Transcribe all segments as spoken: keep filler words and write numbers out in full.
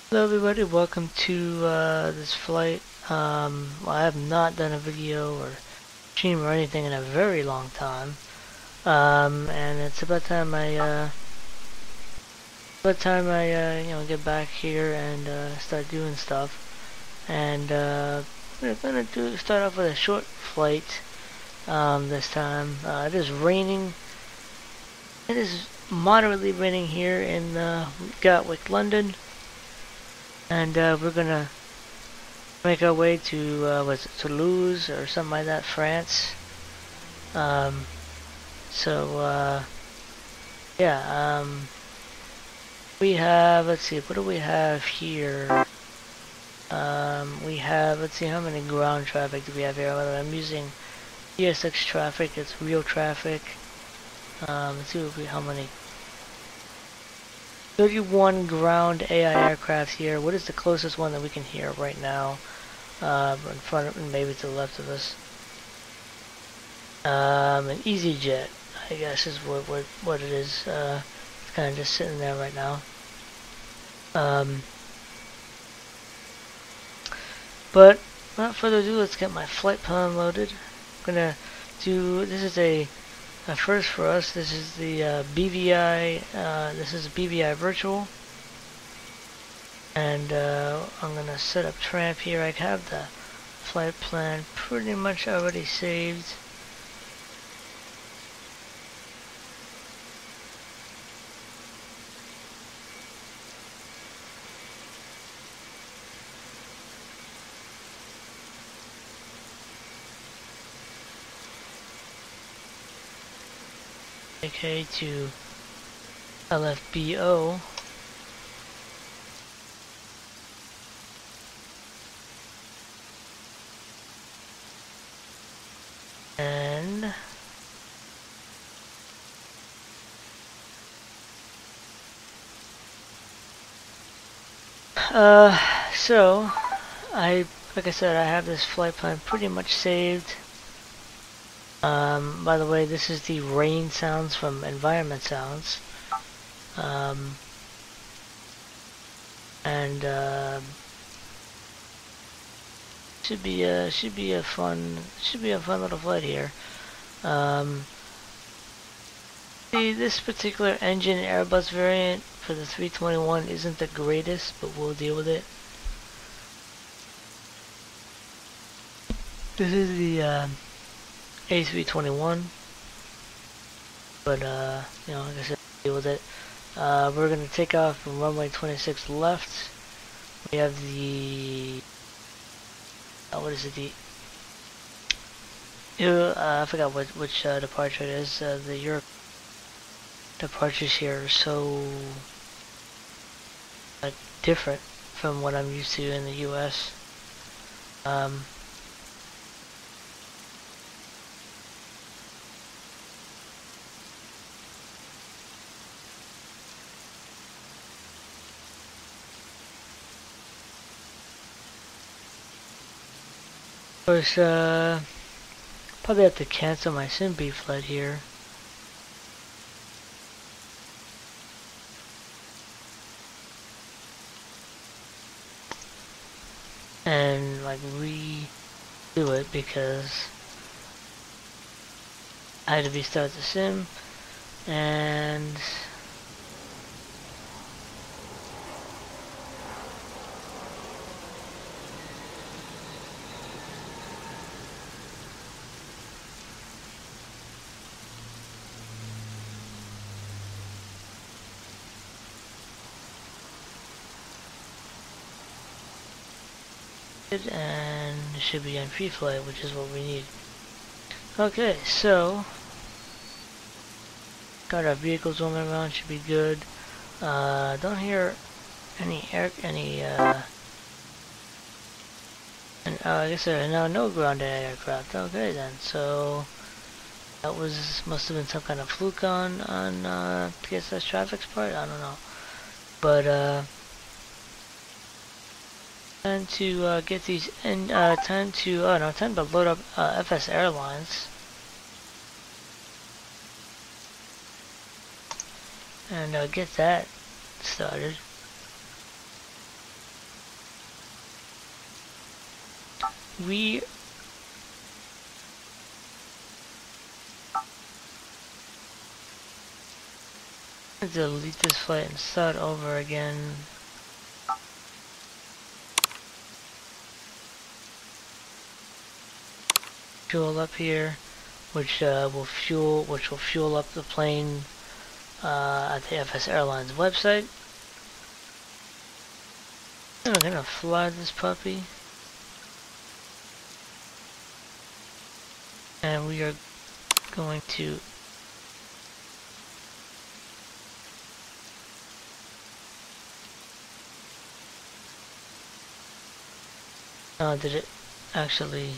Hello everybody, welcome to uh, this flight. Um, well, I have not done a video or stream or anything in a very long time. Um, and it's about time I, uh, about time I, uh, you know, get back here and uh, start doing stuff. And uh, we're gonna do start off with a short flight um, this time. Uh, it is raining. It is moderately raining here in uh, Gatwick, London. And uh, we're gonna make our way to uh, was it Toulouse or something like that, France. Um, so uh, yeah, um, we have. Let's see, what do we have here? Um, we have. Let's see, how many ground traffic do we have here? Well, I'm using E S X traffic. It's real traffic. Um, let's see what we, how many. thirty-one ground A I aircraft here. What is the closest one that we can hear right now? Uh, in front of, maybe to the left of us. Um, an EasyJet, I guess is what what what it is. Uh, it's kind of just sitting there right now. Um, but without further ado, let's get my flight plan loaded. I'm gonna do. This is a, a first for us. This is the uh, B V I. Uh, this is B V I Virtual, and uh, I'm gonna set up Tramp here. I have the flight plan pretty much already saved. Okay, to L F B O. And uh, so I, like I said, I have this flight plan pretty much saved. Um, by the way, this is the rain sounds from Environment Sounds. Um, and uh, should be a should be a fun should be a fun little flight here. Um, see, this particular engine Airbus variant for the three twenty-one isn't the greatest, but we'll deal with it. This is the uh, A three twenty-one, but uh, you know, like I said, deal with it. Uh, we're gonna take off from runway twenty-six left. We have the uh, what is it? The uh, I forgot what which uh, departure it is. Uh, the Europe departures here are so uh, different from what I'm used to in the U S. Um, of course, uh, probably have to cancel my SimB flight here. And like redo it because I had to restart the sim and and it should be on pre-flight, which is what we need. Okay, so got our vehicles roaming around, should be good. Uh, don't hear any air, any uh, and uh, I guess there are now no ground aircraft. Okay then, so that was must have been some kind of fluke on on uh, P S S Traffic's part. I don't know, but uh. Time to uh, get these in, uh, time to, oh no, time to load up uh, F S Airlines. And uh, get that started. we delete this flight and start over again. Fuel up here, which uh, will fuel, which will fuel up the plane uh, at the F S Airlines website. And we're gonna fly this puppy, and we are going to uh, did it actually?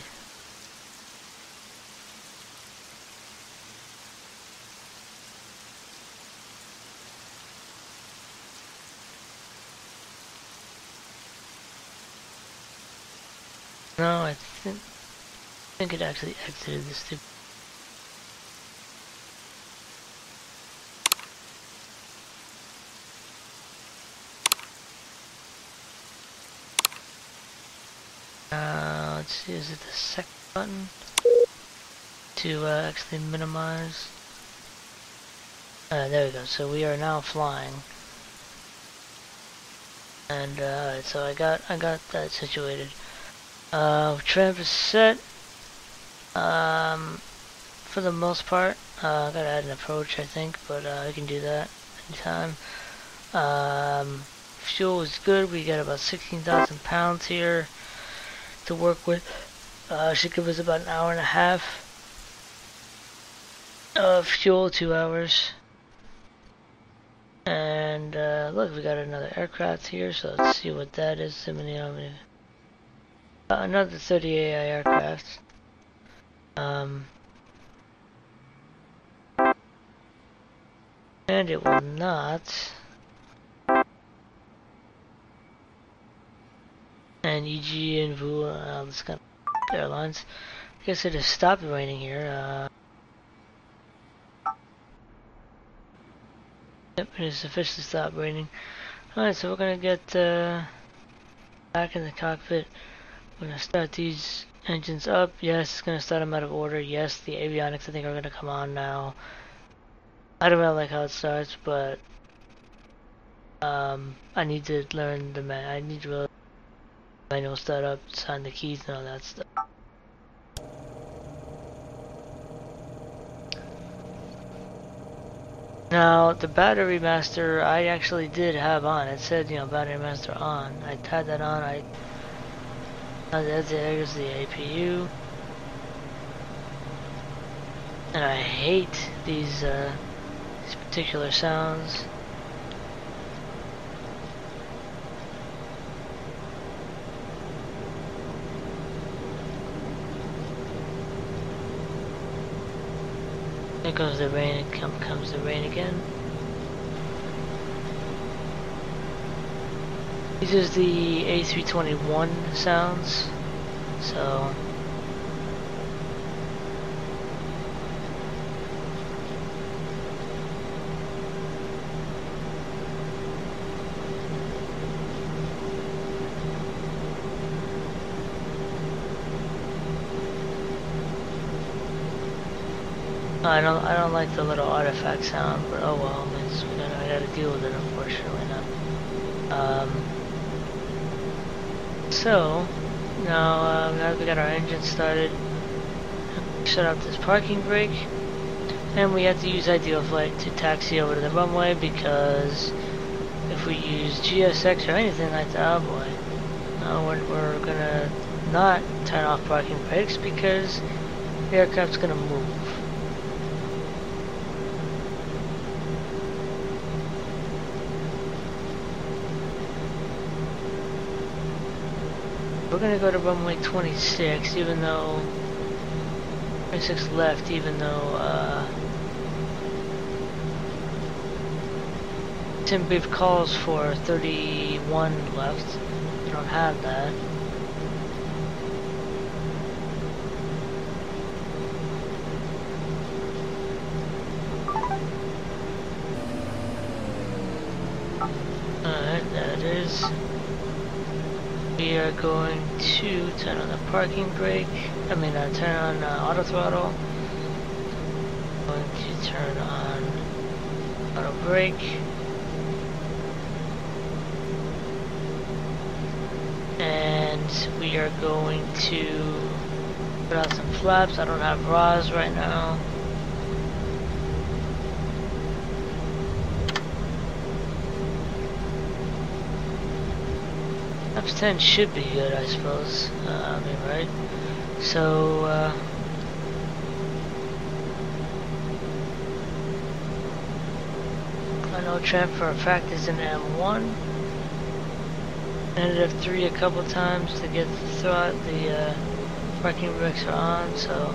No, I think I think it actually exited this stupid. Uh, let's see, is it the second button to uh, actually minimize? Uh, there we go. So we are now flying, and uh, so I got I got that situated. Uh, tramp is set. Um, for the most part, uh, I gotta add an approach, I think, but uh, I can do that anytime. Um, fuel is good. We got about sixteen thousand pounds here to work with. Uh, should give us about an hour and a half of fuel, two hours. And uh, look, we got another aircraft here, so let's see what that is. Uh, another thirty A I aircraft. Um, and it will not. And E G and V U, uh, this kind of airlines. I guess it has stopped raining here. Uh, yep, it has officially stopped raining. Alright, so we're gonna get uh, back in the cockpit. We're gonna start these engines up. Yes, it's gonna start them out of order. Yes, the avionics I think are gonna come on now. I don't really like how it starts, but um, I need to learn the man. I need to really manual startup, sign the keys, and all that stuff. Now, the battery master I actually did have on. It said, you know, battery master on. I had that on. I there's the A P U, and I hate these uh, these particular sounds. There goes the rain, come comes the rain again. These are the A three twenty-one sounds, so I don't I don't like the little artifact sound, but oh well, it's, we gotta, I gotta deal with it, unfortunately now. Um, so now uh, now that we got our engine started, shut off this parking brake, and we have to use Ideal Flight to taxi over to the runway, because if we use G S X or anything like that, oh boy, no, we're, we're gonna not turn off parking brakes because the aircraft's gonna move. We're gonna go to runway twenty-six, even though twenty-six left, even though uh, Tim Brief calls for thirty-one left. We don't have that. Alright, there it is. we are going to turn on the parking brake. I mean, uh, turn on uh, auto throttle. Going to turn on auto brake. And we are going to put out some flaps. I don't have R O S right now. Flaps ten should be good, I suppose. Uh, I mean, right? So, uh, I know Trent for a fact is in M one. Ended F three a couple times to get the thought the uh, parking brakes are on, so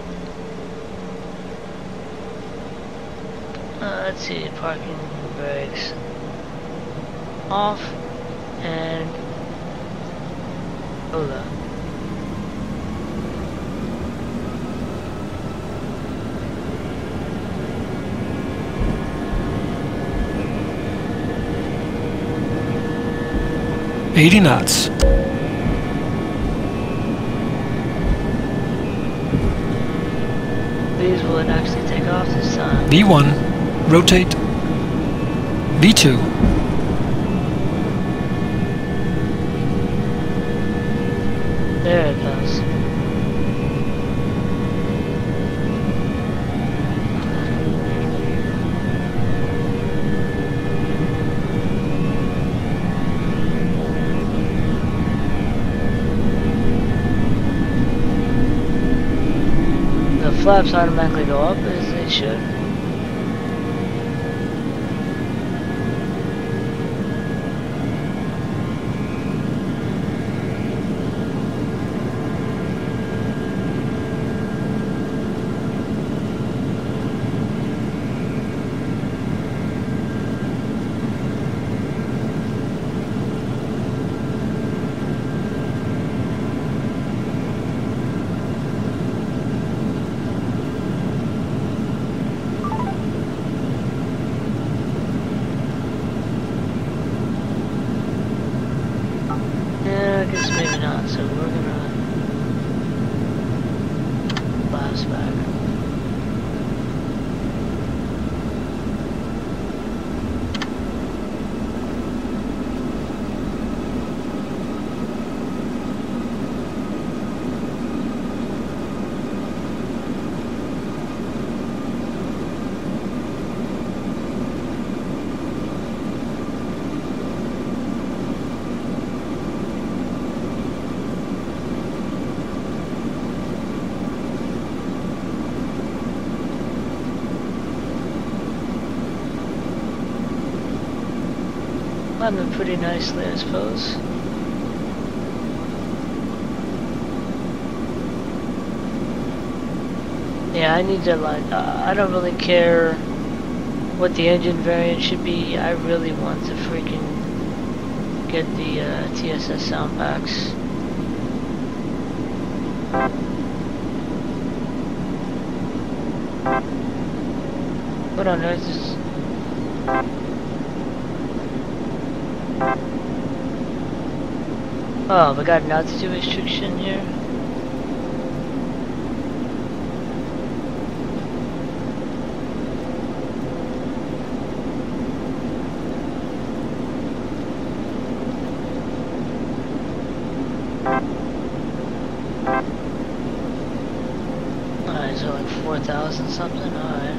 uh, let's see, parking brakes off and hold on. eighty knots. Please, will it actually take off this time? V one, rotate. V two. There it goes. Flaps automatically go up as they should. I guess maybe not, so we're gonna blast back. Landed pretty nicely, I suppose. Yeah, I need to like, uh, I don't really care what the engine variant should be. I really want to freaking get the uh, T S S sound packs. What on earth is... Oh, we got an altitude restriction here. Alright, so like four thousand something, alright.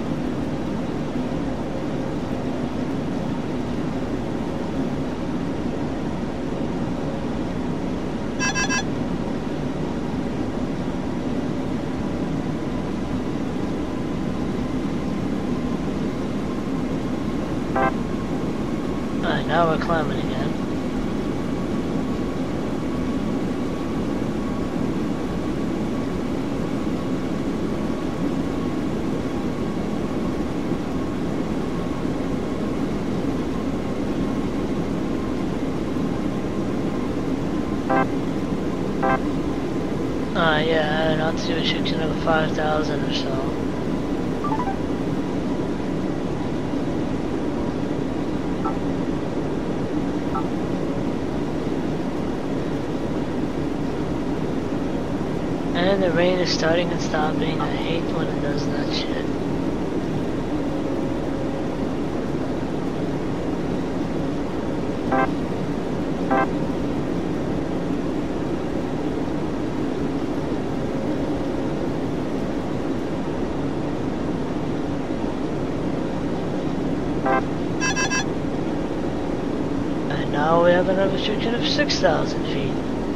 Alright, now we're climbing again. Uh, yeah, an altitude restriction of five thousand or so. And the rain is starting and stopping. I hate when it does that shit. And now we have another restriction of six thousand feet.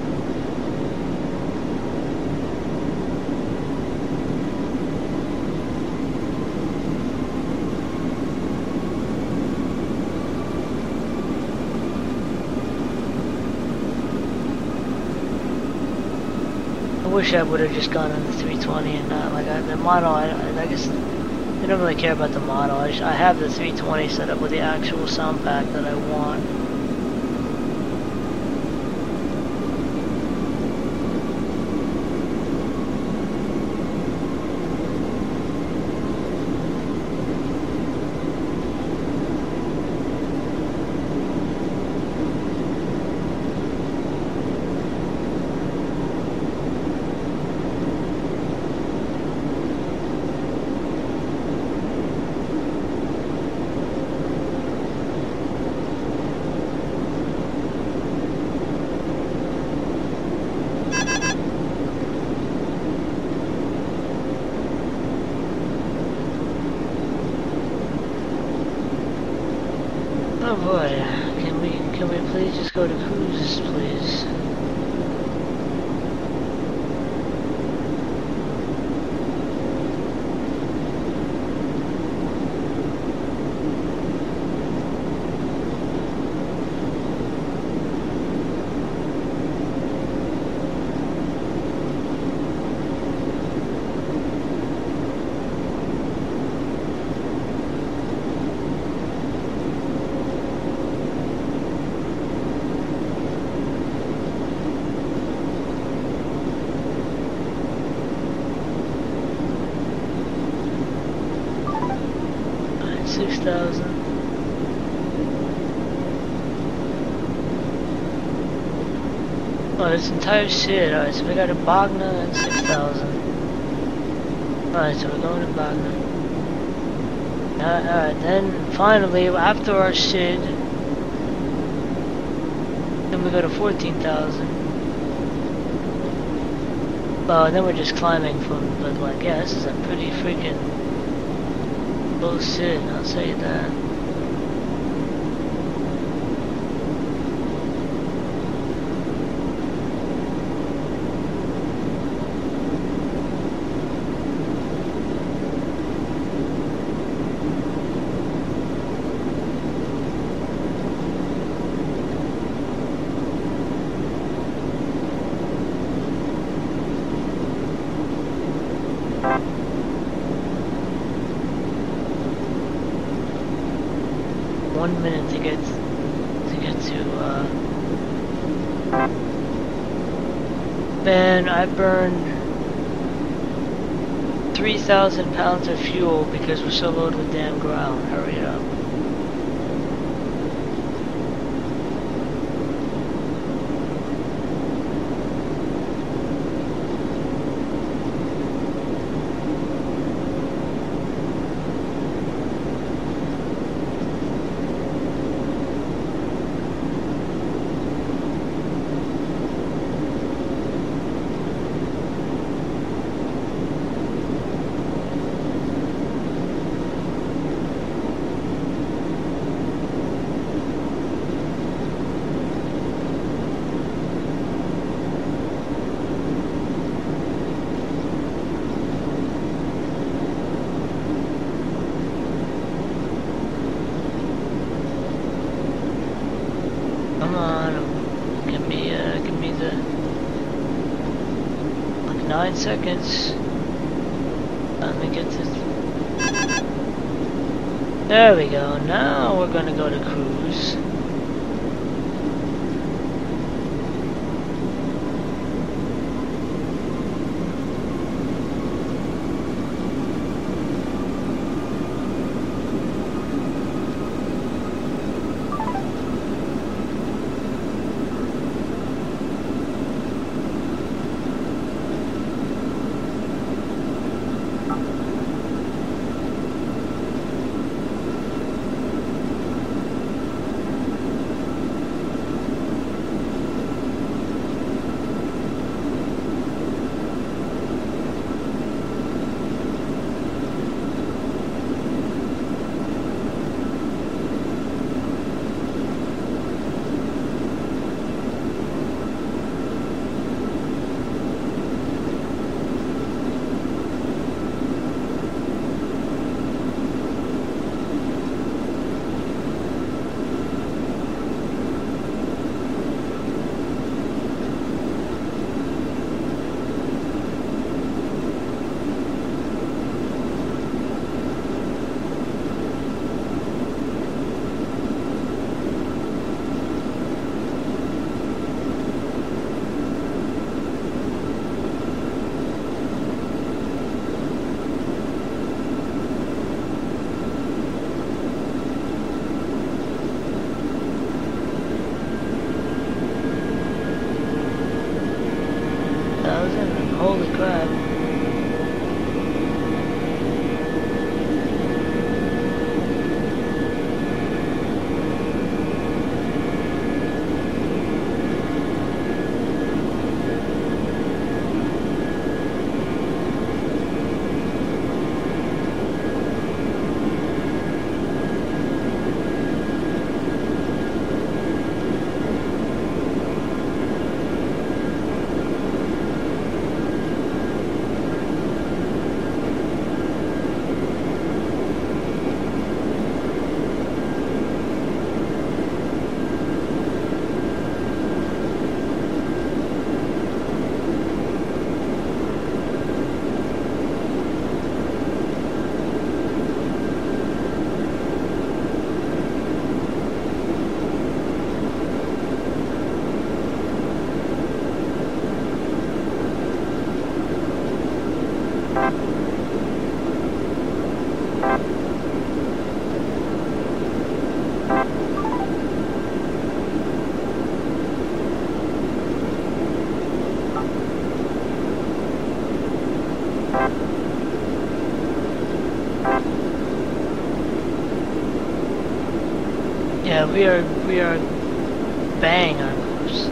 I wish I would have just gone on the three twenty and not like I, the model. I, I guess I don't really care about the model. I, just, I have the three twenty set up with the actual sound pack that I want. Oh boy, can we can we please just go to cruise, please? six thousand. Oh, this entire shit. Alright, so we got a Bogna and six thousand. Alright, so we're going to Bogna. Uh, Alright, then finally, after our shit, then we go to fourteen thousand. Oh, and then we're just climbing from, but like, yeah, this is a pretty freaking bullshit, I'll say that. One minute to get to get to uh man, I burned three thousand pounds of fuel because we're so loaded with damn ground. Hurry up. Come on, give me, uh, give me the, like nine seconds. Let me get this. There we go. Now we're gonna go to cruise. Holy crap. Yeah, we are we are bang on course.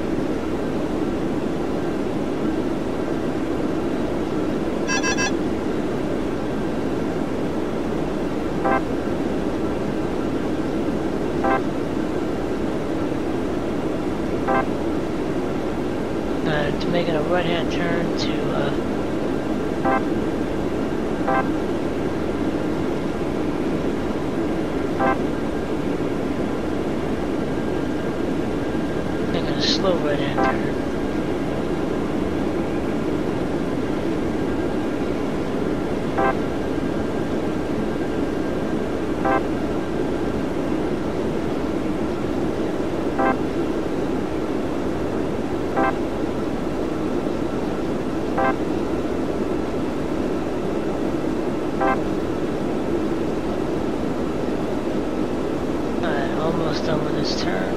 Uh, to making a right-hand turn to uh, making a slow right-hand turn. Alright, almost done with this turn.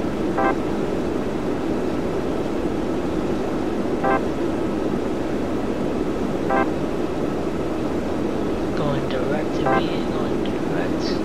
Going direct to me, going direct.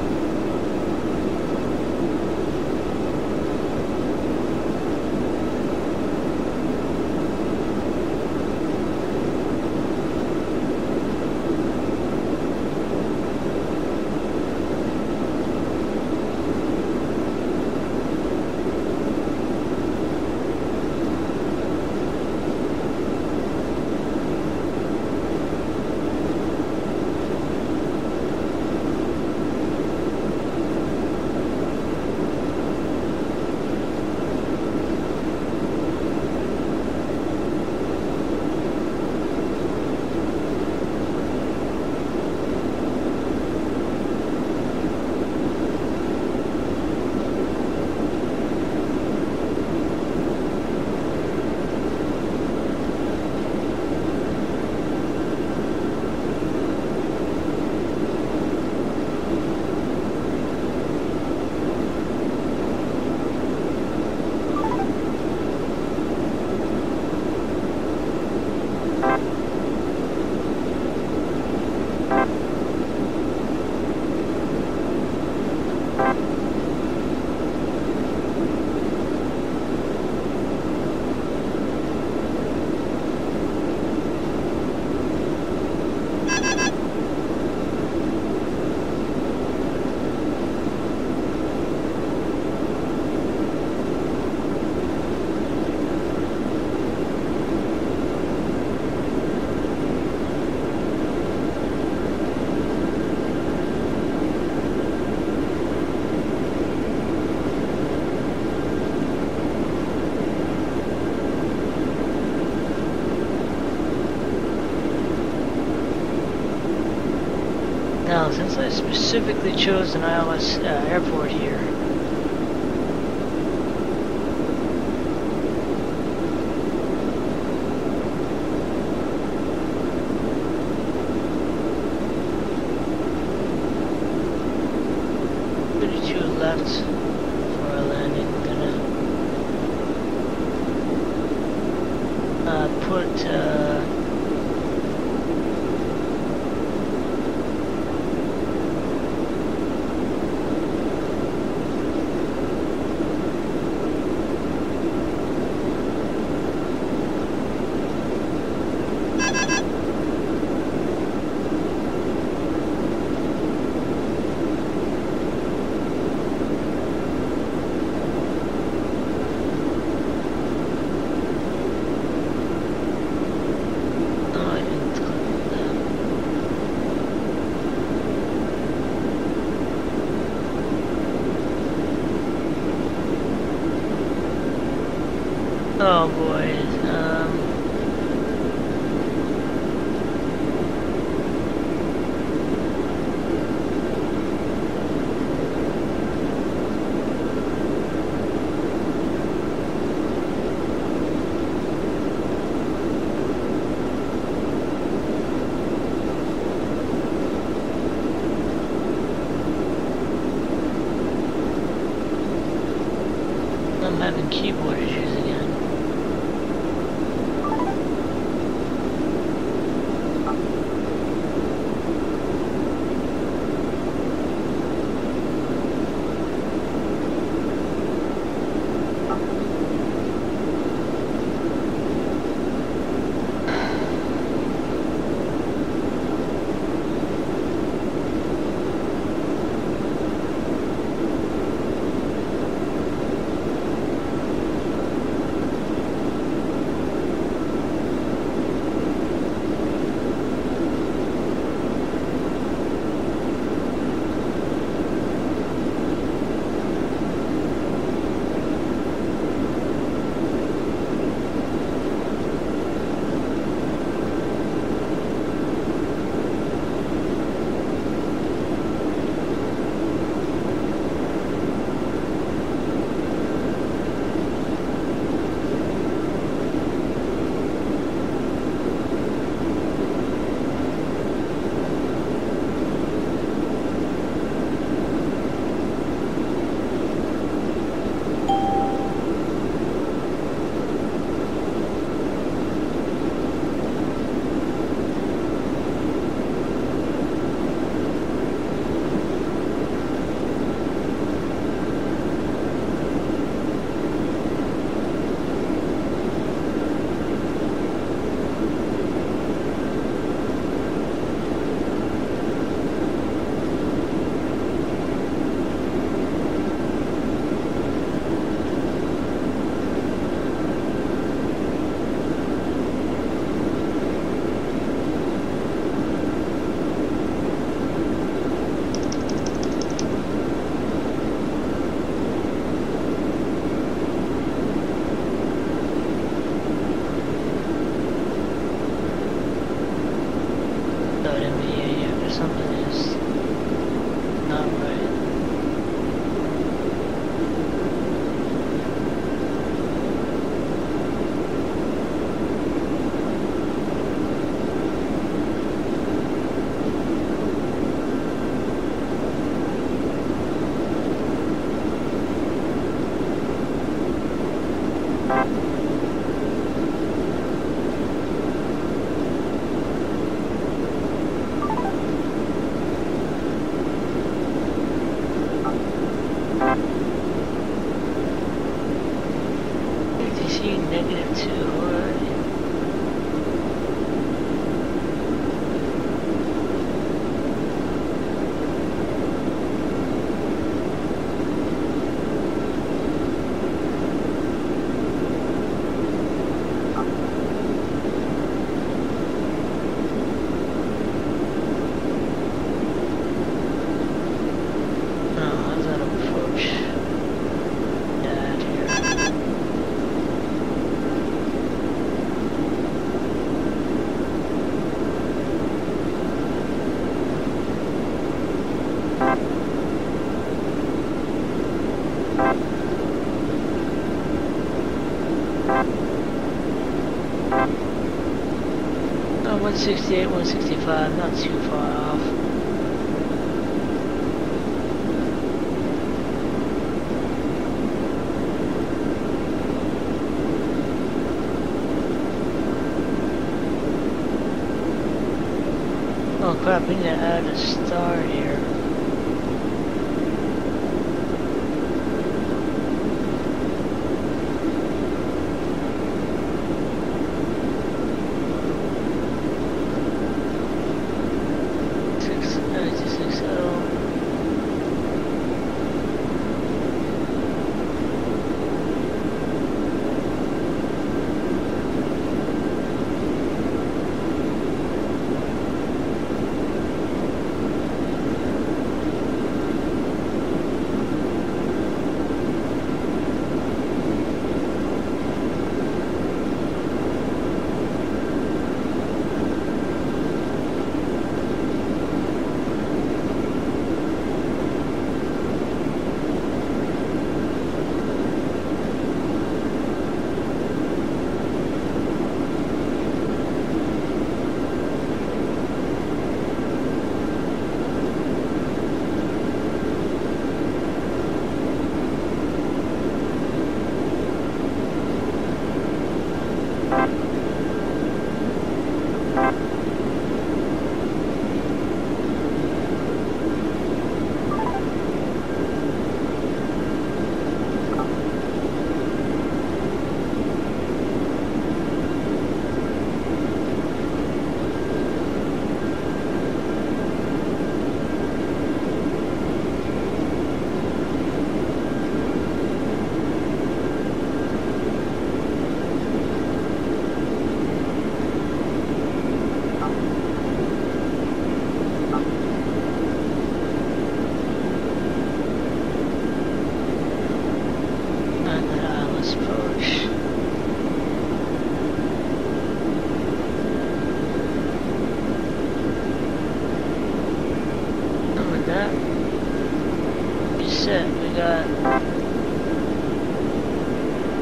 Now, since I specifically chose an I L S uh, airport here, thirty-two left for our landing. I'm gonna uh, put uh, Oh boy. Um. I'm having keyboard issues again. Negative two, alright. one sixty-eight, one sixty-five, not too far off. Oh crap, we need to add a star here.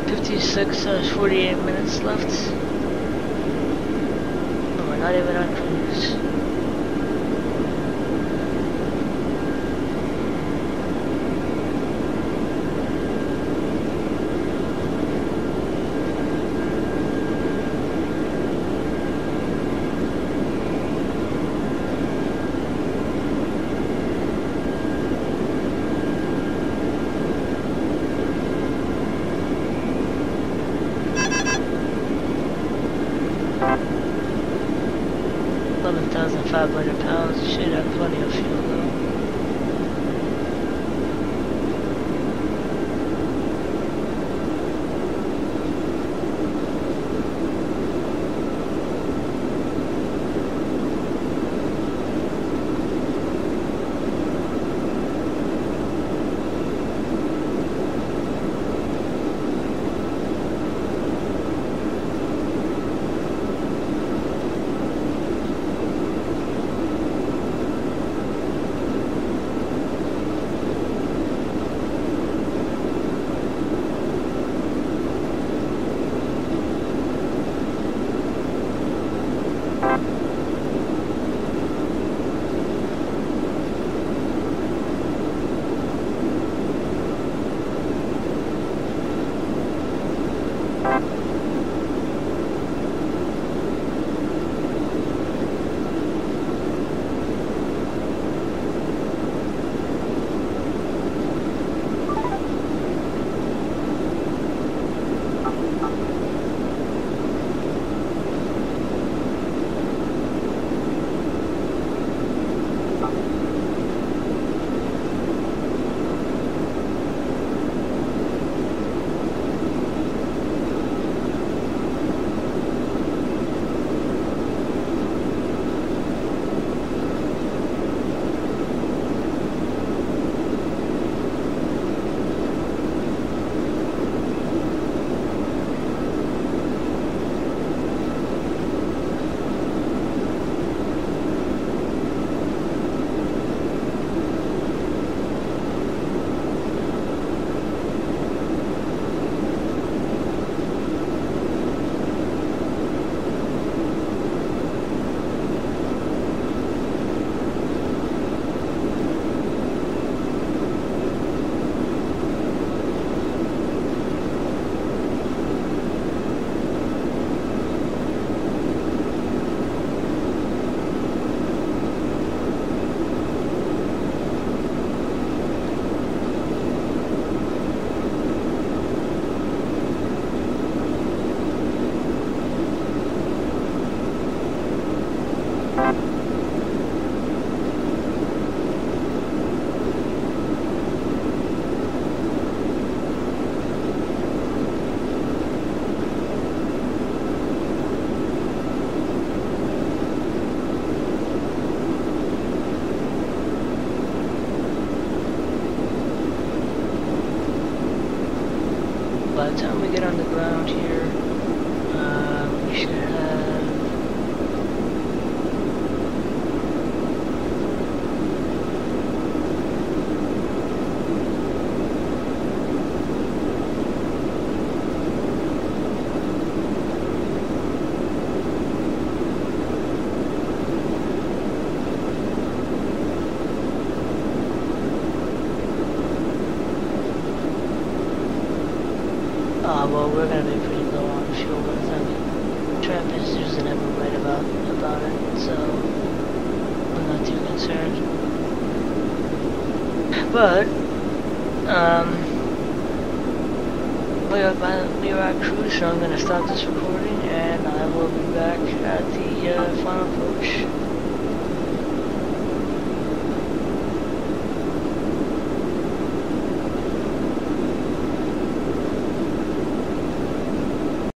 fifty-six, so there's forty-eight minutes left. Oh, we're not even on cruise. eleven thousand five hundred pounds, should have plenty of fuel though. By the time we get on the ground here, uh, we should have Uh, well, we're gonna be pretty low on fuel, but I mean, Travis isn't ever right about about it, so I'm not too concerned. But um, we are by, we are at cruise, so I'm gonna stop this recording, and I will be back at the uh, final approach.